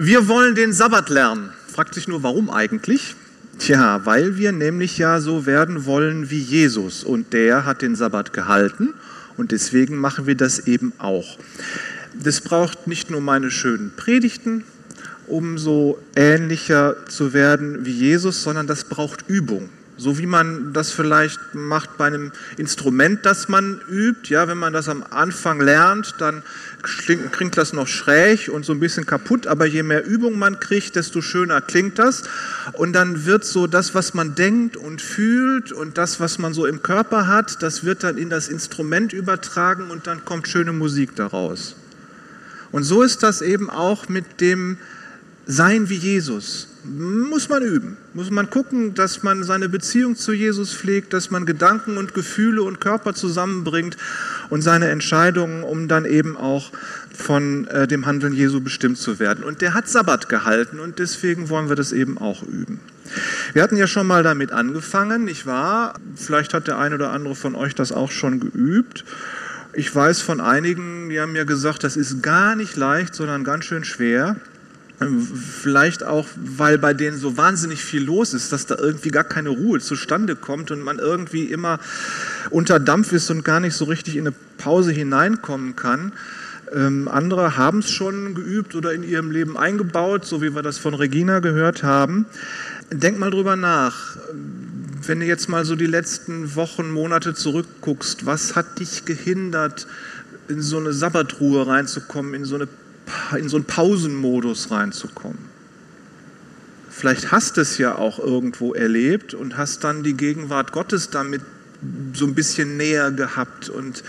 Wir wollen den Sabbat lernen. Fragt sich nur, warum eigentlich? Tja, weil wir nämlich ja so werden wollen wie Jesus. Und der hat den Sabbat gehalten und deswegen machen wir das eben auch. Das braucht nicht nur meine schönen Predigten, um so ähnlicher zu werden wie Jesus, sondern das braucht Übung. So wie man das vielleicht macht bei einem Instrument, das man übt. Ja, wenn man das am Anfang lernt, dann klingt das noch schräg und so ein bisschen kaputt. Aber je mehr Übung man kriegt, desto schöner klingt das. Und dann wird so das, was man denkt und fühlt und das, was man so im Körper hat, das wird dann in das Instrument übertragen und dann kommt schöne Musik daraus. Und so ist das eben auch mit dem Sein wie Jesus. Muss man üben, muss man gucken, dass man seine Beziehung zu Jesus pflegt, dass man Gedanken und Gefühle und Körper zusammenbringt und seine Entscheidungen, um dann eben auch von dem Handeln Jesu bestimmt zu werden. Und der hat Sabbat gehalten und deswegen wollen wir das eben auch üben. Wir hatten ja schon mal damit angefangen, nicht wahr? Vielleicht hat der eine oder andere von euch das auch schon geübt. Ich weiß von einigen, die haben mir gesagt, das ist gar nicht leicht, sondern ganz schön schwer. Vielleicht auch, weil bei denen so wahnsinnig viel los ist, dass da irgendwie gar keine Ruhe zustande kommt und man irgendwie immer unter Dampf ist und gar nicht so richtig in eine Pause hineinkommen kann. Andere haben es schon geübt oder in ihrem Leben eingebaut, so wie wir das von Regina gehört haben. Denk mal drüber nach. Wenn du jetzt mal so die letzten Wochen, Monate zurückguckst, was hat dich gehindert, in so eine Sabbatruhe reinzukommen, in so einen Pausenmodus reinzukommen? Vielleicht hast du es ja auch irgendwo erlebt und hast dann die Gegenwart Gottes damit so ein bisschen näher gehabt und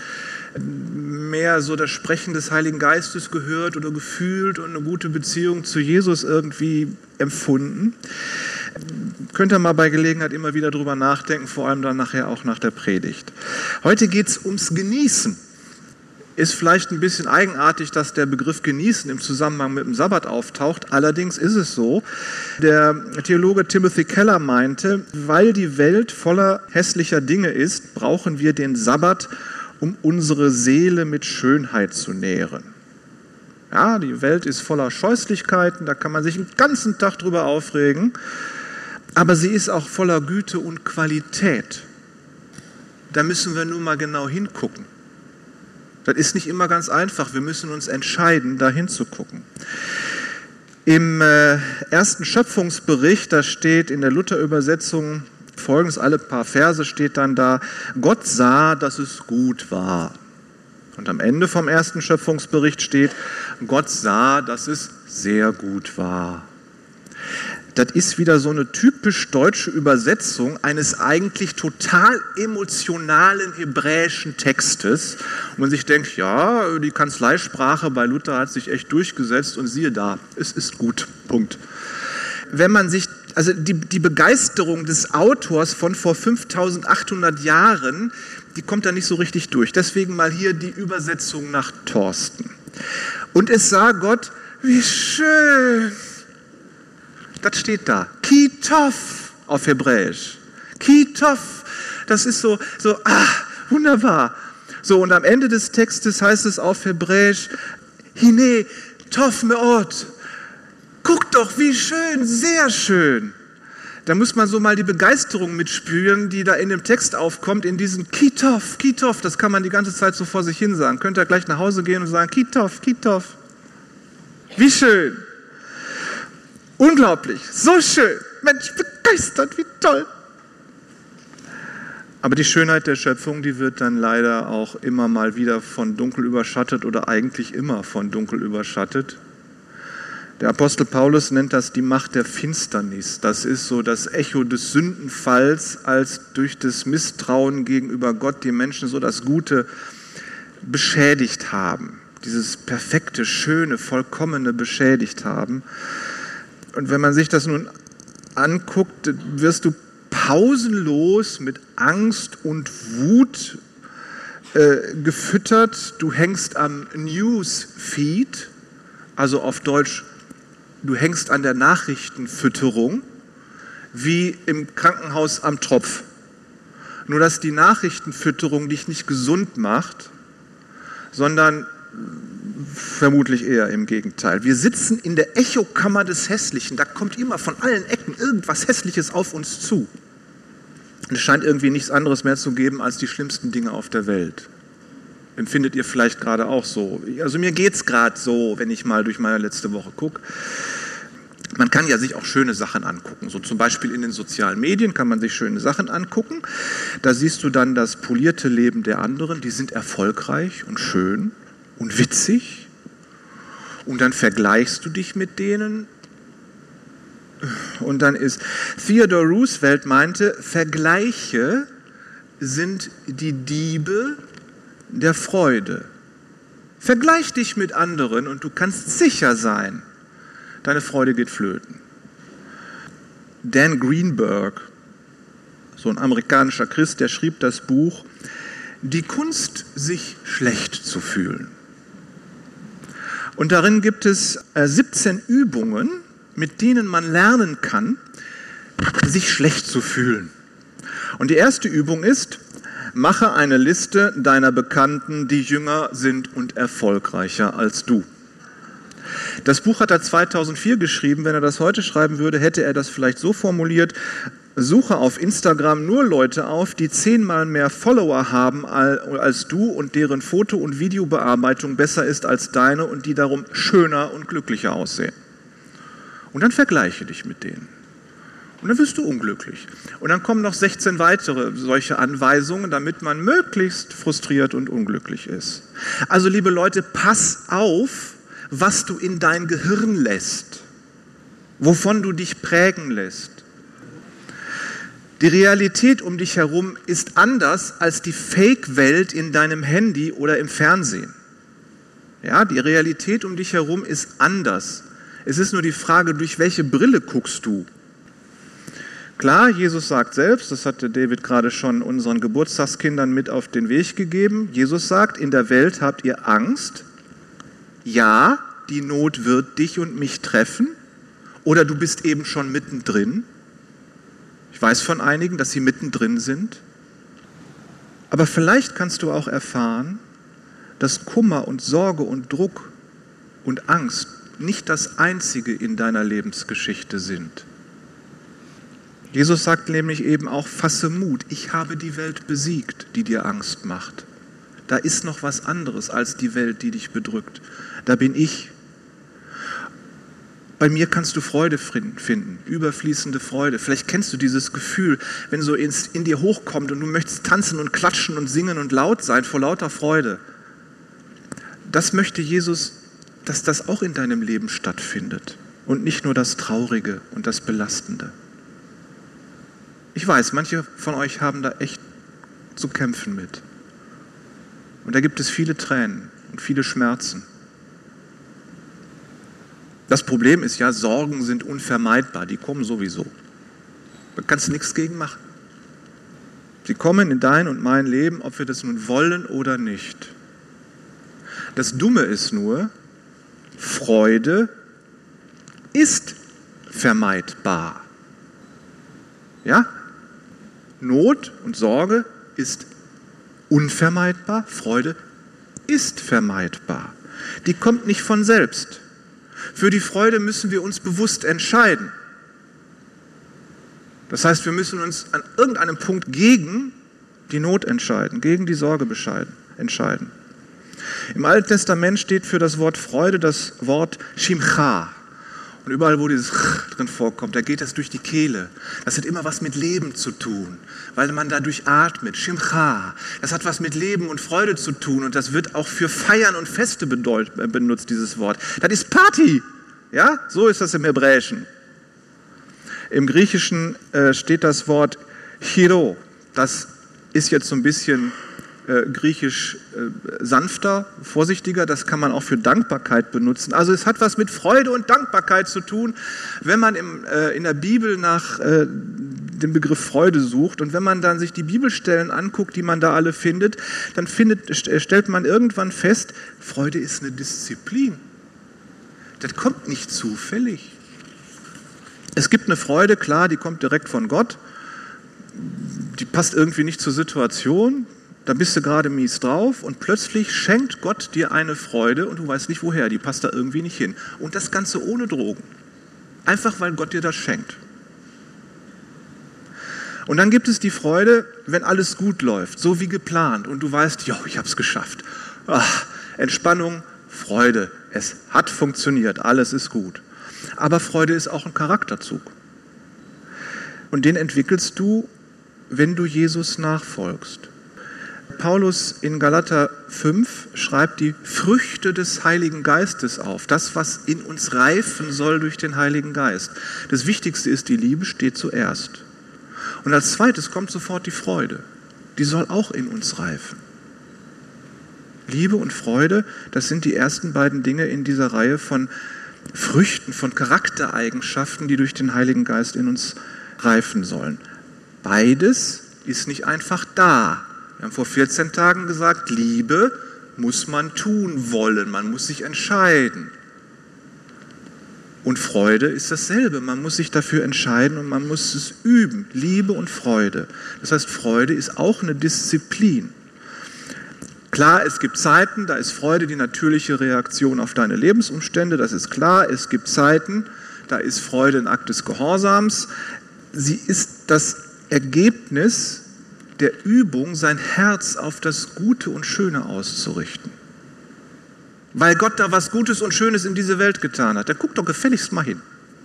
mehr so das Sprechen des Heiligen Geistes gehört oder gefühlt und eine gute Beziehung zu Jesus irgendwie empfunden. Könnt ihr mal bei Gelegenheit immer wieder drüber nachdenken, vor allem dann nachher auch nach der Predigt. Heute geht es ums Genießen. Ist vielleicht ein bisschen eigenartig, dass der Begriff Genießen im Zusammenhang mit dem Sabbat auftaucht. Allerdings ist es so. Der Theologe Timothy Keller meinte, weil die Welt voller hässlicher Dinge ist, brauchen wir den Sabbat, um unsere Seele mit Schönheit zu nähren. Ja, die Welt ist voller Scheußlichkeiten, da kann man sich den ganzen Tag drüber aufregen. Aber sie ist auch voller Güte und Qualität. Da müssen wir nur mal genau hingucken. Das ist nicht immer ganz einfach. Wir müssen uns entscheiden, da hinzugucken. Im ersten Schöpfungsbericht, da steht in der Luther-Übersetzung Folgendes, alle paar Verse steht dann da: Gott sah, dass es gut war. Und am Ende vom ersten Schöpfungsbericht steht: Gott sah, dass es sehr gut war. Das ist wieder so eine typisch deutsche Übersetzung eines eigentlich total emotionalen hebräischen Textes. Und man sich denkt, ja, die Kanzleisprache bei Luther hat sich echt durchgesetzt und siehe da, es ist gut, Punkt. Wenn man sich, also die Begeisterung des Autors von vor 5800 Jahren, die kommt da nicht so richtig durch. Deswegen mal hier die Übersetzung nach Thorsten. Und es sah Gott, wie schön. Das steht da. Kitov auf Hebräisch. Kitov, das ist so, wunderbar. So, und am Ende des Textes heißt es auf Hebräisch, Hine, tov meot. Guck doch, wie schön, sehr schön. Da muss man so mal die Begeisterung mitspüren, die da in dem Text aufkommt, in diesem Kitov, Kitov. Das kann man die ganze Zeit so vor sich hin sagen. Könnt ihr gleich nach Hause gehen und sagen, Kitov, Kitov. Wie schön. Unglaublich, so schön. Mensch, begeistert, wie toll. Aber die Schönheit der Schöpfung, die wird dann leider auch immer mal wieder von Dunkel überschattet oder eigentlich immer von Dunkel überschattet. Der Apostel Paulus nennt das die Macht der Finsternis. Das ist so das Echo des Sündenfalls, als durch das Misstrauen gegenüber Gott die Menschen so das Gute beschädigt haben. Dieses perfekte, schöne, vollkommene beschädigt haben. Und wenn man sich das nun anguckt, wirst du pausenlos mit Angst und Wut gefüttert. Du hängst am Newsfeed, also auf Deutsch, du hängst an der Nachrichtenfütterung, wie im Krankenhaus am Tropf. Nur dass die Nachrichtenfütterung dich nicht gesund macht, sondern Vermutlich eher im Gegenteil. Wir sitzen in der Echokammer des Hässlichen. Da kommt immer von allen Ecken irgendwas Hässliches auf uns zu. Und es scheint irgendwie nichts anderes mehr zu geben als die schlimmsten Dinge auf der Welt. Empfindet ihr vielleicht gerade auch so? Also mir geht es gerade so, wenn ich mal durch meine letzte Woche gucke. Man kann ja sich auch schöne Sachen angucken. So zum Beispiel in den sozialen Medien kann man sich schöne Sachen angucken. Da siehst du dann das polierte Leben der anderen. Die sind erfolgreich und schön und witzig. Und dann vergleichst du dich mit denen. Und dann ist Theodore Roosevelt meinte, Vergleiche sind die Diebe der Freude. Vergleich dich mit anderen und du kannst sicher sein, deine Freude geht flöten. Dan Greenberg, so ein amerikanischer Christ, der schrieb das Buch Die Kunst, sich schlecht zu fühlen. Und darin gibt es 17 Übungen, mit denen man lernen kann, sich schlecht zu fühlen. Und die erste Übung ist, mache eine Liste deiner Bekannten, die jünger sind und erfolgreicher als du. Das Buch hat er 2004 geschrieben. Wenn er das heute schreiben würde, hätte er das vielleicht so formuliert: Suche auf Instagram nur Leute auf, die 10-mal mehr Follower haben als du und deren Foto- und Videobearbeitung besser ist als deine und die darum schöner und glücklicher aussehen. Und dann vergleiche dich mit denen. Und dann wirst du unglücklich. Und dann kommen noch 16 weitere solche Anweisungen, damit man möglichst frustriert und unglücklich ist. Also liebe Leute, pass auf, was du in dein Gehirn lässt, wovon du dich prägen lässt. Die Realität um dich herum ist anders als die Fake-Welt in deinem Handy oder im Fernsehen. Ja, die Realität um dich herum ist anders. Es ist nur die Frage, durch welche Brille guckst du? Klar, Jesus sagt selbst, das hatte David gerade schon unseren Geburtstagskindern mit auf den Weg gegeben, Jesus sagt, in der Welt habt ihr Angst. Ja, die Not wird dich und mich treffen. Oder du bist eben schon mittendrin. Ich weiß von einigen, dass sie mittendrin sind. Aber vielleicht kannst du auch erfahren, dass Kummer und Sorge und Druck und Angst nicht das Einzige in deiner Lebensgeschichte sind. Jesus sagt nämlich eben auch, fasse Mut, ich habe die Welt besiegt, die dir Angst macht. Da ist noch was anderes als die Welt, die dich bedrückt. Da bin ich. Bei mir kannst du Freude finden, überfließende Freude. Vielleicht kennst du dieses Gefühl, wenn so in dir hochkommt und du möchtest tanzen und klatschen und singen und laut sein vor lauter Freude. Das möchte Jesus, dass das auch in deinem Leben stattfindet und nicht nur das Traurige und das Belastende. Ich weiß, manche von euch haben da echt zu kämpfen mit. Und da gibt es viele Tränen und viele Schmerzen. Das Problem ist ja, Sorgen sind unvermeidbar, die kommen sowieso. Da kannst du nichts gegen machen. Sie kommen in dein und mein Leben, ob wir das nun wollen oder nicht. Das Dumme ist nur, Freude ist vermeidbar. Ja? Not und Sorge ist unvermeidbar, Freude ist vermeidbar. Die kommt nicht von selbst. Für die Freude müssen wir uns bewusst entscheiden. Das heißt, wir müssen uns an irgendeinem Punkt gegen die Not entscheiden, gegen die Sorge entscheiden. Im Alten Testament steht für das Wort Freude das Wort Shimcha. Und überall, wo dieses drin vorkommt, da geht das durch die Kehle. Das hat immer was mit Leben zu tun, weil man dadurch atmet. Shimcha, das hat was mit Leben und Freude zu tun und das wird auch für Feiern und Feste benutzt, dieses Wort. Das ist Party, ja? So ist das im Hebräischen. Im Griechischen steht das Wort Chiro. Das ist jetzt so ein bisschen griechisch sanfter, vorsichtiger, das kann man auch für Dankbarkeit benutzen. Also es hat was mit Freude und Dankbarkeit zu tun, wenn man in der Bibel nach dem Begriff Freude sucht und wenn man dann sich die Bibelstellen anguckt, die man da alle findet, dann stellt man irgendwann fest, Freude ist eine Disziplin. Das kommt nicht zufällig. Es gibt eine Freude, klar, die kommt direkt von Gott, die passt irgendwie nicht zur Situation. da bist du gerade mies drauf und plötzlich schenkt Gott dir eine Freude und du weißt nicht woher, die passt da irgendwie nicht hin. Und das Ganze ohne Drogen. Einfach weil Gott dir das schenkt. Und dann gibt es die Freude, wenn alles gut läuft, so wie geplant und du weißt, jo, ich habe es geschafft. Ach, Entspannung, Freude, es hat funktioniert, alles ist gut. Aber Freude ist auch ein Charakterzug. Und den entwickelst du, wenn du Jesus nachfolgst. Paulus in Galater 5 schreibt die Früchte des Heiligen Geistes auf. Das, was in uns reifen soll durch den Heiligen Geist. Das Wichtigste ist, die Liebe steht zuerst. Und als zweites kommt sofort die Freude. Die soll auch in uns reifen. Liebe und Freude, das sind die ersten beiden Dinge in dieser Reihe von Früchten, von Charaktereigenschaften, die durch den Heiligen Geist in uns reifen sollen. Beides ist nicht einfach da. Wir haben vor 14 Tagen gesagt, Liebe muss man tun wollen, man muss sich entscheiden. Und Freude ist dasselbe, man muss sich dafür entscheiden und man muss es üben, Liebe und Freude. Das heißt, Freude ist auch eine Disziplin. Klar, es gibt Zeiten, da ist Freude die natürliche Reaktion auf deine Lebensumstände, das ist klar. Es gibt Zeiten, da ist Freude ein Akt des Gehorsams. Sie ist das Ergebnis der Übung, sein Herz auf das Gute und Schöne auszurichten. Weil Gott da was Gutes und Schönes in diese Welt getan hat. Dann guck doch gefälligst mal hin.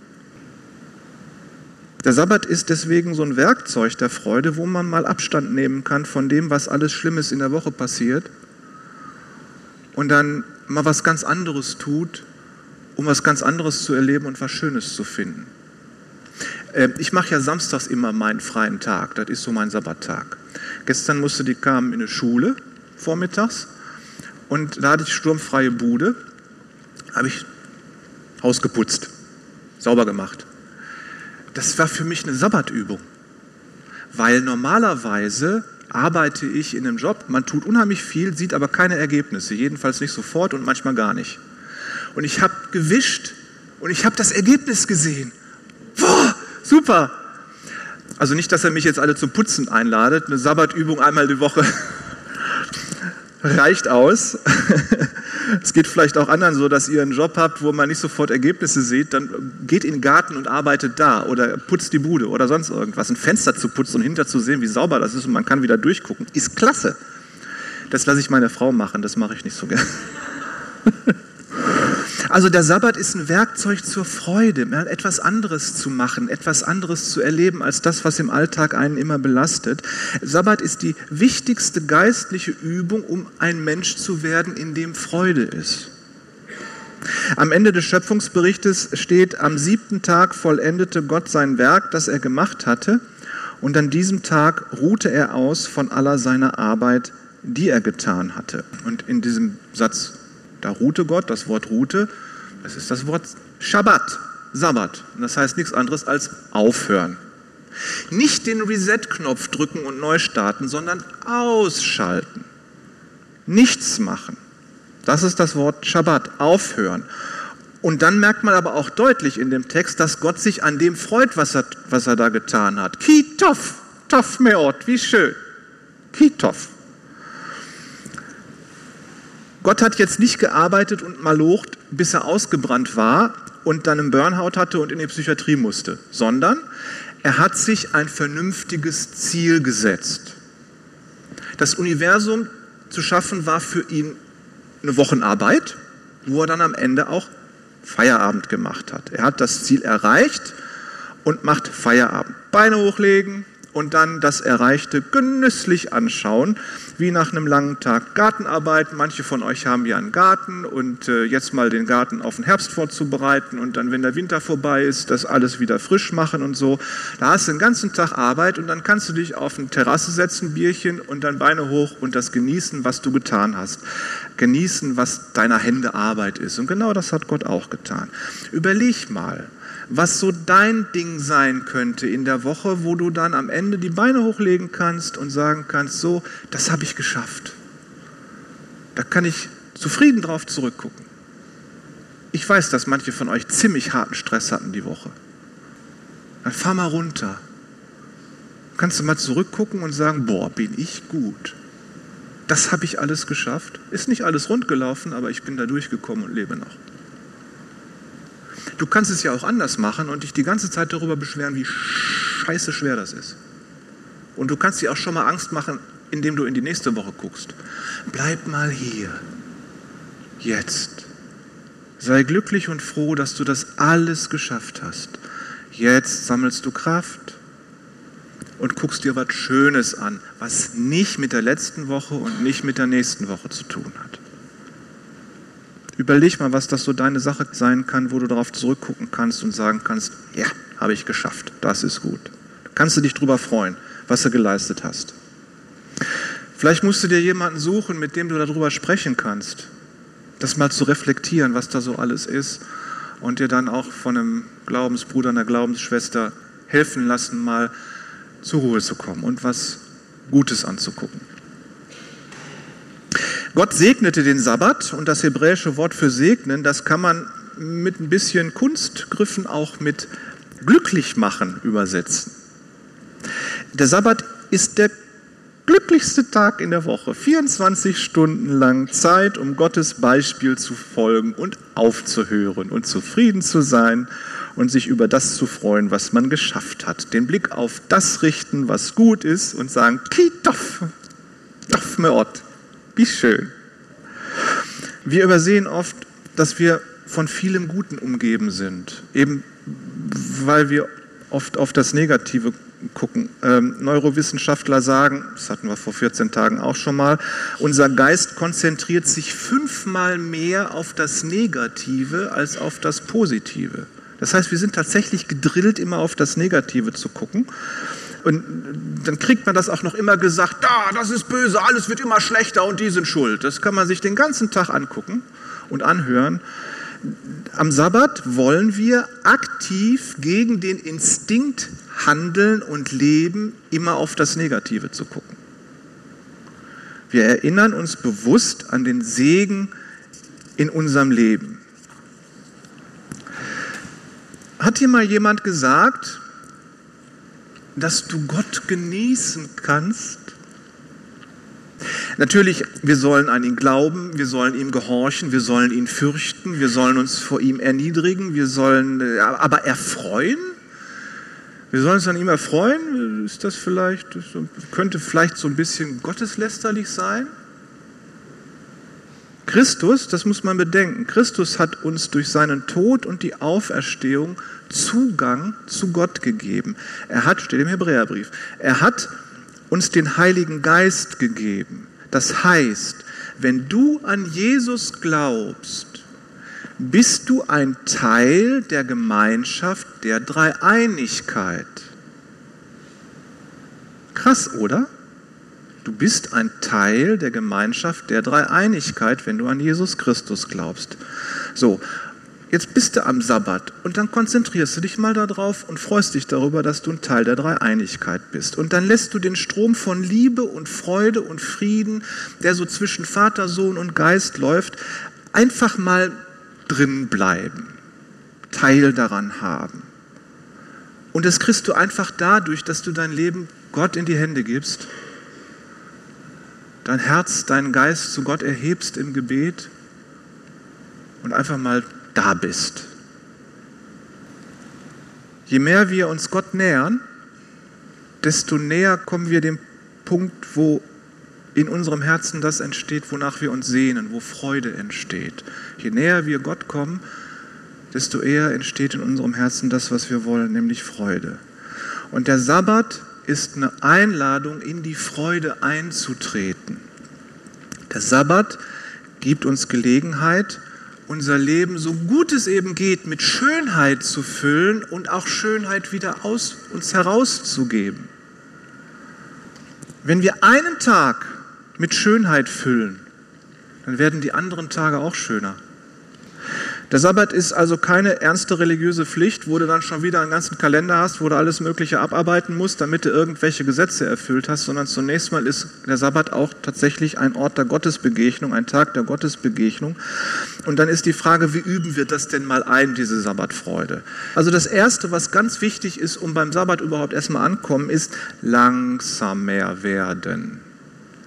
Der Sabbat ist deswegen so ein Werkzeug der Freude, wo man mal Abstand nehmen kann von dem, was alles Schlimmes in der Woche passiert und dann mal was ganz anderes tut, um was ganz anderes zu erleben und was Schönes zu finden. Ich mache ja samstags immer meinen freien Tag, das ist so mein Sabbattag. Gestern musste die Carmen in eine Schule vormittags und da hatte ich sturmfreie Bude, habe ich Haus geputzt, sauber gemacht. Das war für mich eine Sabbatübung, weil normalerweise arbeite ich in einem Job, man tut unheimlich viel, sieht aber keine Ergebnisse, jedenfalls nicht sofort und manchmal gar nicht. Und ich habe gewischt und ich habe das Ergebnis gesehen. Boah, super! Also nicht, dass er mich jetzt alle zum Putzen einladet, eine Sabbatübung einmal die Woche reicht aus. Es geht vielleicht auch anderen so, dass ihr einen Job habt, wo man nicht sofort Ergebnisse sieht, dann geht in den Garten und arbeitet da oder putzt die Bude oder sonst irgendwas. Ein Fenster zu putzen und hinter zu sehen, wie sauber das ist und man kann wieder durchgucken, ist klasse. Das lasse ich meine Frau machen, das mache ich nicht so gerne. Also der Sabbat ist ein Werkzeug zur Freude, etwas anderes zu machen, etwas anderes zu erleben als das, was im Alltag einen immer belastet. Sabbat ist die wichtigste geistliche Übung, um ein Mensch zu werden, in dem Freude ist. Am Ende des Schöpfungsberichtes steht, am 7. Tag vollendete Gott sein Werk, das er gemacht hatte, und an diesem Tag ruhte er aus von aller seiner Arbeit, die er getan hatte. Und in diesem Satz, da ruhte Gott, das Wort ruhte, das ist das Wort Schabbat, Sabbat. Und das heißt nichts anderes als aufhören. Nicht den Reset-Knopf drücken und neu starten, sondern ausschalten. Nichts machen. Das ist das Wort Schabbat, aufhören. Und dann merkt man aber auch deutlich in dem Text, dass Gott sich an dem freut, was er da getan hat. Ki tov, tov meot, wie schön. Ki tov. Gott hat jetzt nicht gearbeitet und malocht, bis er ausgebrannt war und dann einen Burnout hatte und in die Psychiatrie musste, sondern er hat sich ein vernünftiges Ziel gesetzt. Das Universum zu schaffen war für ihn eine Wochenarbeit, wo er dann am Ende auch Feierabend gemacht hat. Er hat das Ziel erreicht und macht Feierabend. Beine hochlegen und dann das Erreichte genüsslich anschauen, wie nach einem langen Tag Gartenarbeit. Manche von euch haben ja einen Garten und jetzt mal den Garten auf den Herbst vorzubereiten und dann, wenn der Winter vorbei ist, das alles wieder frisch machen und so. Da hast du den ganzen Tag Arbeit und dann kannst du dich auf eine Terrasse setzen, Bierchen und dann Beine hoch und das genießen, was du getan hast. Genießen, was deiner Hände Arbeit ist. Und genau das hat Gott auch getan. Überleg mal, was so dein Ding sein könnte in der Woche, wo du dann am Ende die Beine hochlegen kannst und sagen kannst, so, das habe ich geschafft. Da kann ich zufrieden drauf zurückgucken. Ich weiß, dass manche von euch ziemlich harten Stress hatten die Woche. Dann fahr mal runter. Kannst du mal zurückgucken und sagen, boah, bin ich gut. das habe ich alles geschafft. Ist nicht alles rund gelaufen, aber ich bin da durchgekommen und lebe noch. Du kannst es ja auch anders machen und dich die ganze Zeit darüber beschweren, wie scheiße schwer das ist. Und du kannst dir auch schon mal Angst machen, indem du in die nächste Woche guckst. Bleib mal hier. Jetzt. Sei glücklich und froh, dass du das alles geschafft hast. Jetzt sammelst du Kraft und guckst dir was Schönes an, was nicht mit der letzten Woche und nicht mit der nächsten Woche zu tun hat. Überleg mal, was das so deine Sache sein kann, wo du darauf zurückgucken kannst und sagen kannst, ja, habe ich geschafft, das ist gut. Da kannst du dich drüber freuen, was du geleistet hast. Vielleicht musst du dir jemanden suchen, mit dem du darüber sprechen kannst. Das mal zu reflektieren, was da so alles ist und dir dann auch von einem Glaubensbruder, einer Glaubensschwester helfen lassen, mal zur Ruhe zu kommen und was Gutes anzugucken. Gott segnete den Sabbat und das hebräische Wort für segnen, das kann man mit ein bisschen Kunstgriffen auch mit glücklich machen übersetzen. Der Sabbat ist der glücklichste Tag in der Woche, 24 Stunden lang Zeit, um Gottes Beispiel zu folgen und aufzuhören und zufrieden zu sein und sich über das zu freuen, was man geschafft hat. Den Blick auf das richten, was gut ist und sagen, Kitoff, doff me ot, wie schön. Wir übersehen oft, dass wir von vielem Guten umgeben sind, eben weil wir oft auf das Negative gucken. Neurowissenschaftler sagen, das hatten wir vor 14 Tagen auch schon mal, unser Geist konzentriert sich 5-mal mehr auf das Negative als auf das Positive. Das heißt, wir sind tatsächlich gedrillt, immer auf das Negative zu gucken. Und dann kriegt man das auch noch immer gesagt, das ist böse, alles wird immer schlechter und die sind schuld. Das kann man sich den ganzen Tag angucken und anhören. Am Sabbat wollen wir aktiv gegen den Instinkt handeln und leben, immer auf das Negative zu gucken. Wir erinnern uns bewusst an den Segen in unserem Leben. Hat dir mal jemand gesagt, dass du Gott genießen kannst? Natürlich, wir sollen an ihn glauben, wir sollen ihm gehorchen, wir sollen ihn fürchten, wir sollen uns vor ihm erniedrigen, wir sollen aber erfreuen? Wir sollen uns an ihm erfreuen? Ist das könnte vielleicht so ein bisschen gotteslästerlich sein? Christus, das muss man bedenken, Christus hat uns durch seinen Tod und die Auferstehung Zugang zu Gott gegeben. Steht im Hebräerbrief, er hat uns den Heiligen Geist gegeben. Das heißt, wenn du an Jesus glaubst, bist du ein Teil der Gemeinschaft der Dreieinigkeit. Krass, oder? Du bist ein Teil der Gemeinschaft der Dreieinigkeit, wenn du an Jesus Christus glaubst. So, jetzt bist du am Sabbat und dann konzentrierst du dich mal darauf und freust dich darüber, dass du ein Teil der Dreieinigkeit bist. Und dann lässt du den Strom von Liebe und Freude und Frieden, der so zwischen Vater, Sohn und Geist läuft, einfach mal drin bleiben, Teil daran haben. Und das kriegst du einfach dadurch, dass du dein Leben Gott in die Hände gibst, dein Herz, deinen Geist zu Gott erhebst im Gebet und einfach mal da bist. Je mehr wir uns Gott nähern, desto näher kommen wir dem Punkt, wo in unserem Herzen das entsteht, wonach wir uns sehnen, wo Freude entsteht. Je näher wir Gott kommen, desto eher entsteht in unserem Herzen das, was wir wollen, nämlich Freude. Und der Sabbat ist eine Einladung, in die Freude einzutreten. Der Sabbat gibt uns Gelegenheit, unser Leben, so gut es eben geht, mit Schönheit zu füllen und auch Schönheit wieder aus uns herauszugeben. Wenn wir einen Tag mit Schönheit füllen, dann werden die anderen Tage auch schöner. Der Sabbat ist also keine ernste religiöse Pflicht, wo du dann schon wieder einen ganzen Kalender hast, wo du alles Mögliche abarbeiten musst, damit du irgendwelche Gesetze erfüllt hast, sondern zunächst mal ist der Sabbat auch tatsächlich ein Ort der Gottesbegegnung, ein Tag der Gottesbegegnung. Und dann ist die Frage, wie üben wir das denn mal ein, diese Sabbatfreude? Also das Erste, was ganz wichtig ist, um beim Sabbat überhaupt erstmal ankommen, ist langsamer werden.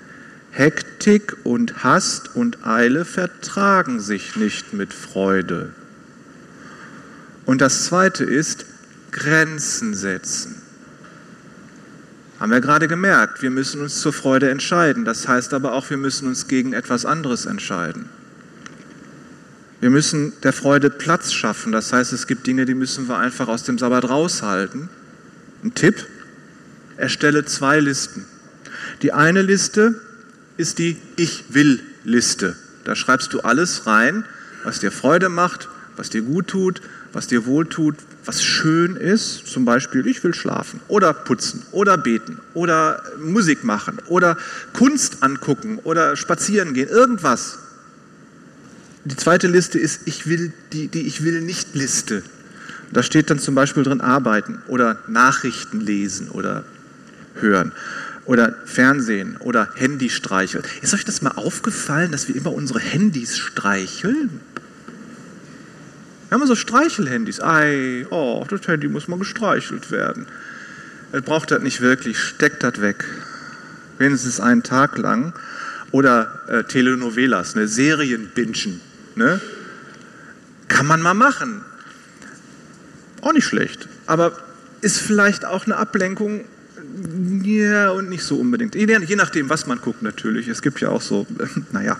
Hektik und Hast und Eile vertragen sich nicht mit Freude. Und das Zweite ist Grenzen setzen. Haben wir gerade gemerkt, wir müssen uns zur Freude entscheiden. Das heißt aber auch, wir müssen uns gegen etwas anderes entscheiden. Wir müssen der Freude Platz schaffen. Das heißt, es gibt Dinge, die müssen wir einfach aus dem Sabbat raushalten. Ein Tipp: Erstelle 2 Listen. Die eine Liste ist die Ich-Will-Liste. Da schreibst du alles rein, was dir Freude macht, was dir gut tut, was dir wohltut, was schön ist. Zum Beispiel, ich will schlafen oder putzen oder beten oder Musik machen oder Kunst angucken oder spazieren gehen, irgendwas. Die zweite Liste ist die Ich-Will-Nicht-Liste. Da steht dann zum Beispiel drin arbeiten oder Nachrichten lesen oder hören oder Fernsehen oder Handy streicheln. Ist euch das mal aufgefallen, dass wir immer unsere Handys streicheln? Wir haben so Streichelhandys. Das Handy muss mal gestreichelt werden. Ihr braucht das nicht wirklich, steckt das weg. Wenigstens einen Tag lang. Oder Telenovelas, Serien bingen. Ne? Kann man mal machen. Auch nicht schlecht. Aber ist vielleicht auch eine Ablenkung, ja, und nicht so unbedingt. Je nachdem, was man guckt natürlich. Es gibt ja auch so, naja.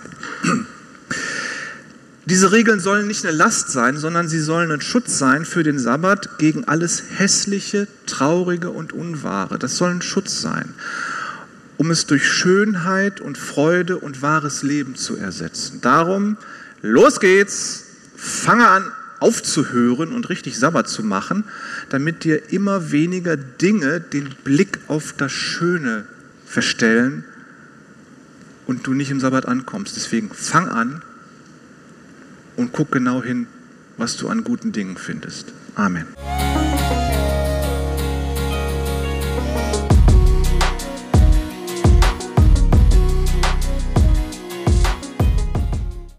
Diese Regeln sollen nicht eine Last sein, sondern sie sollen ein Schutz sein für den Sabbat gegen alles Hässliche, Traurige und Unwahre. Das soll ein Schutz sein, um es durch Schönheit und Freude und wahres Leben zu ersetzen. Darum, los geht's, fange an aufzuhören und richtig Sabbat zu machen, damit dir immer weniger Dinge den Blick auf das Schöne verstellen und du nicht im Sabbat ankommst. Deswegen fang an und guck genau hin, was du an guten Dingen findest. Amen.